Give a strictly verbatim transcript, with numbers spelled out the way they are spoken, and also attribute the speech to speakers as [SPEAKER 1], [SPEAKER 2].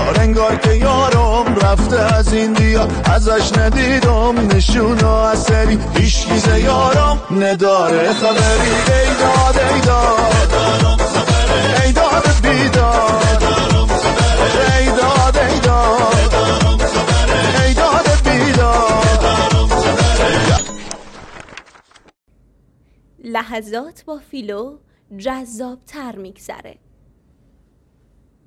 [SPEAKER 1] انگار انگار که یارم رفته از این دیا، ازش ندیدم نشون و اثری، هیچ گیزه یارم نداره خبری. ای داد ای داد ای داد بیداد، ای داد ای داد ای داد بیداد.
[SPEAKER 2] لحظات با فیلو جذاب تر میگذره.